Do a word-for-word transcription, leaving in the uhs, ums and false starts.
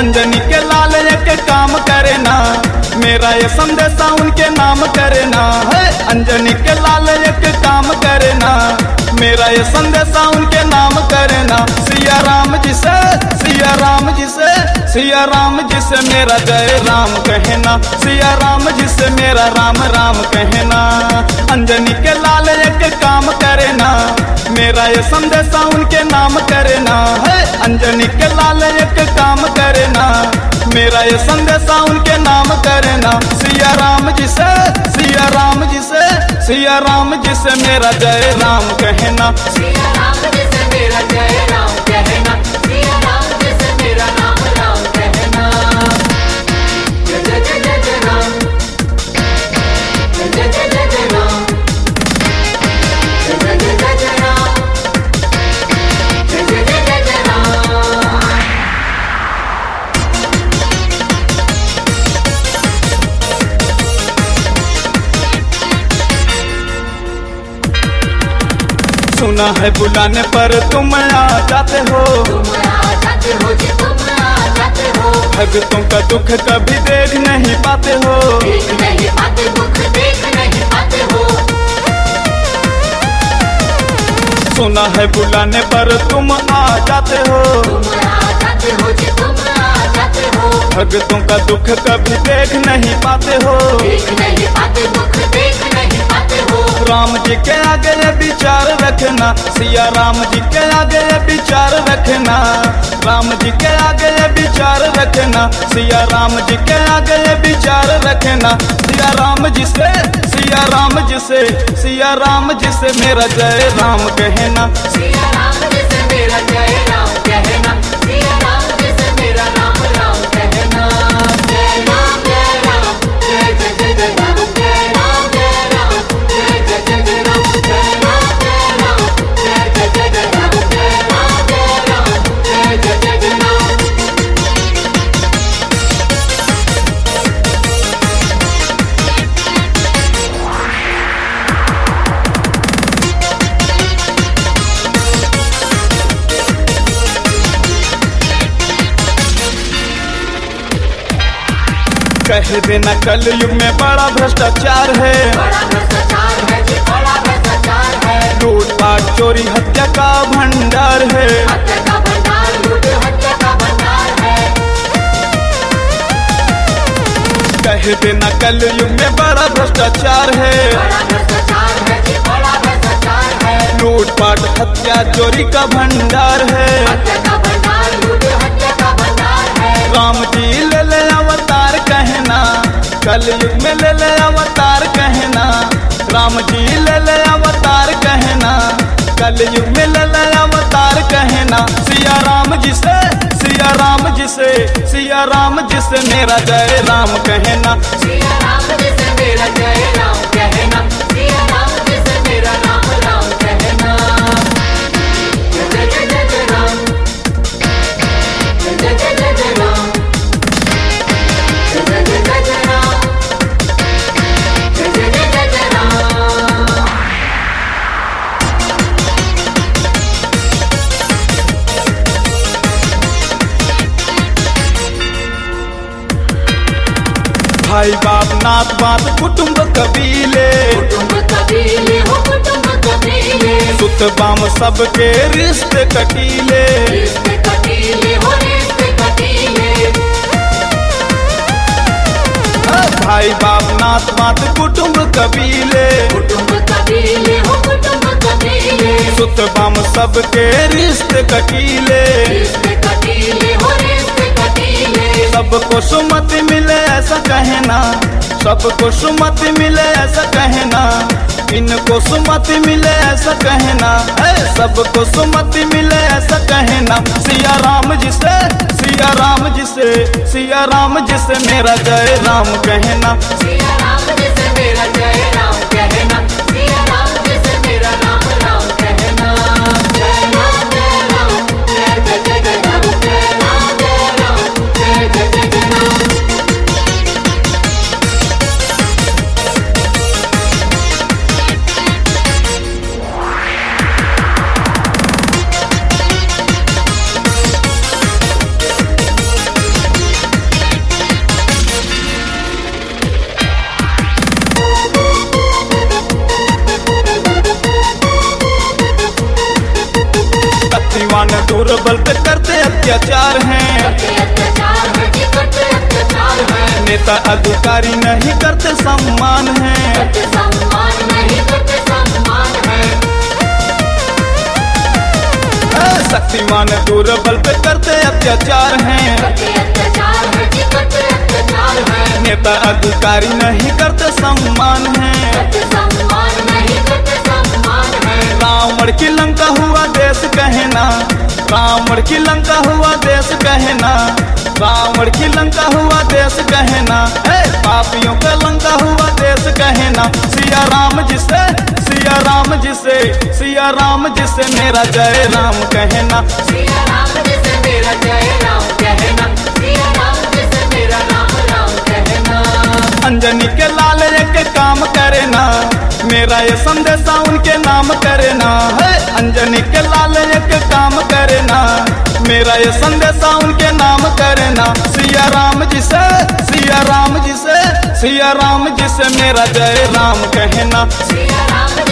अंजनी के लाल एक काम करे ना, मेरा ये संदेशा उनके नाम करे ना। है अंजनी के लाल एक काम करे ना, मेरा ये संदेशा उनके नाम करे ना। सिया राम जी से, सिया राम जी से, सिया राम जी से मेरा जय राम कहना, सिया राम जी से मेरा राम राम कहना। अंजनी के लाल एक काम करे ना, मेरा ये संदेशा उनके नाम करे ना। है अंजनी के लाल एक काम करे ना, मेरा ये संदेशा उनके नाम करे ना। सिया राम जी से, सिया राम जी से, सिया राम जी से मेरा जय राम कहना, सिया राम जी से मेरा जय राम कहना, सिया राम जी से मेरा राम राम कहना। जय जय जय जय जय राम, जय जय जय जय जय राम, जय जय जय जय जय राम, जय जय जय जय जय राम। सुना है बुलाने पर तुम आ जाते हो, तुम आ जाते हो जी, तुम आ जाते हो। भक्तों का दुख कभी देख नहीं पाते हो, देख नहीं पाते दुख, देख नहीं पाते हो। सुना है बुलाने पर तुम आ जाते हो, तुम आ जाते हो जी, तुम आ जाते हो। भक्तों का दुख कभी देख नहीं पाते हो, देख नहीं पाते दुख, देख नहीं पाते हो। राम जी के आगे ये विचार रखना, सिया राम जी के आगे ये विचार रखना। राम जी के आगे ये विचार रखना, सिया राम जी के आगे ये विचार रखना। सिया राम जी से, सिया राम जी से, सिया राम जी से मेरा जय राम कहना, सिया राम जी से मेरा जय राम कहना, सिया राम जी से मेरा राम राम कहना। जय राम जय राम, जय जय जय जय राम, जय राम जय राम, जय जय जय जय राम, जय राम जय राम, जय जय जय जय राम, जय राम जय राम, जय जय जय जय राम। कह देना कल युग में बड़ा भ्रष्टाचार है, बड़ा भ्रष्टाचार है जी, बड़ा भ्रष्टाचार है। लूट पाट चोरी हत्या का भंडार है, हत्या का भंडार, लूट हत्या का भंडार है। कह देना कल युग में बड़ा भ्रष्टाचार है, बड़ा भ्रष्टाचार है जी, बड़ा भ्रष्टाचार है। लूट पाट हत्या चोरी का भंडार है। हत्या का भंडार, लूट हत्या का भंडार है। राम जी ले ले अवतार कहना, कल युग में ले ले अवतार कहना। राम जी ले ले अवतार कहना, कल युग में ले ले अवतार कहना। सिया राम जी से, सिया राम जी से, सिया राम जी से मेरा जय राम कहना, सिया राम जी से मेरा जय राम कहना, सिया राम जी से मेरा राम राम कहना। जय जय जय जय जय राम, जय जय जय जय जय राम, जय जय जय जय जय राम, जय जय जय जय जय राम। भाई बाप नात बात कुटुंब कबीले, कुटुंब कबीले हो, कुटुंब कबीले। सुत बाम सबके रिश्ते कटीले, रिश्ते कटीले हो, रिश्ते कटीले। भाई बाप नात बात कुटुंब कबीले, कुटुंब कबीले हो, कुटुंब कबीले। सुत बाम सबके रिश्ते कटीले, रिश्ते कटीले हो, रिश्ते कटीले। सबको सुमति मिले ऐसा कहना, सबको सुमति मिले ऐसा कहना। इनको सुमति मिले ऐसा कहना, है सबको सुमति मिले ऐसा कहना। सिया राम जी से, सिया राम जी से, सिया राम जी से मेरा जय राम कहना, सिया राम जी से मेरा जय राम कहना, सिया राम जी से मेरा राम राम कहना। जय राम जय राम, जय जय जय जय राम, जय राम जय राम, जय जय जय जय राम। दुर्बल पे करते अत्याचार हैं। करते अत्याचार है जी, करते अत्याचार है। नेता अधिकारी नहीं करते सम्मान है। करते सम्मान नहीं, करते सम्मान है। ए, शक्तिमान दुर्बल पे करते अत्याचार हैं। करते अत्याचार है जी, करते अत्याचार है। नेता अधिकारी नहीं करते सम्मान है। करते सम्मान नहीं, करते सम्मान है। रावण की लंका हुआ देश कहना, रावण की लंका हुआ देश कहना, रावण की लंका हुआ देश कहना, हे पापियों का लंका हुआ देश कहना। सिया राम जिसे, सिया राम जिसे, सिया राम जिसे मेरा जय राम कहना। सिया राम जिसे मेरा जय राम कहना। सिया राम जिसे मेरा राम राम कहना। अंजनी के लाल एक काम करे ना, मेरा ये संदेशा उनके नाम करे ना। है अंजनी के लाल एक काम करे ना, मेरा ये संदेशा उनके नाम करे ना। सिया राम जी से, सिया राम जी से, सिया राम जी से मेरा जय राम कहना। सिया राम